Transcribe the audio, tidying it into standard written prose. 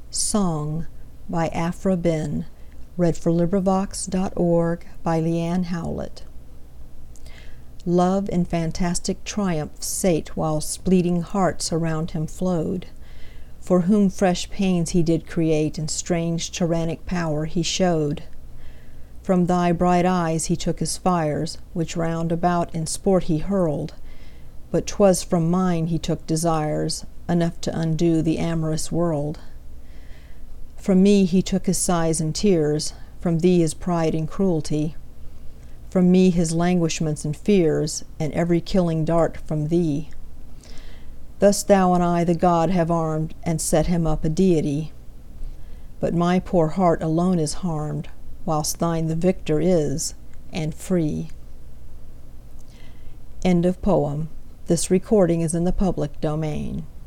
Song by Aphra Behn. LibriVox.org. Leanne Howlett. Love in fantastic triumph sate whilst bleeding hearts around him flowed, for whom fresh pains he did create and strange tyrannic power he showed. From thy bright eyes he took his fires, which round about in sport he hurled, but 'twas from mine he took desires enough to undo the amorous world. From me he took his sighs and tears, from thee his pride and cruelty, from me his languishments and fears, and every killing dart from thee. Thus thou and I the god have armed, and set him up a deity. But my poor heart alone is harmed, whilst thine the victor is, and free. End of poem. This recording is in the public domain.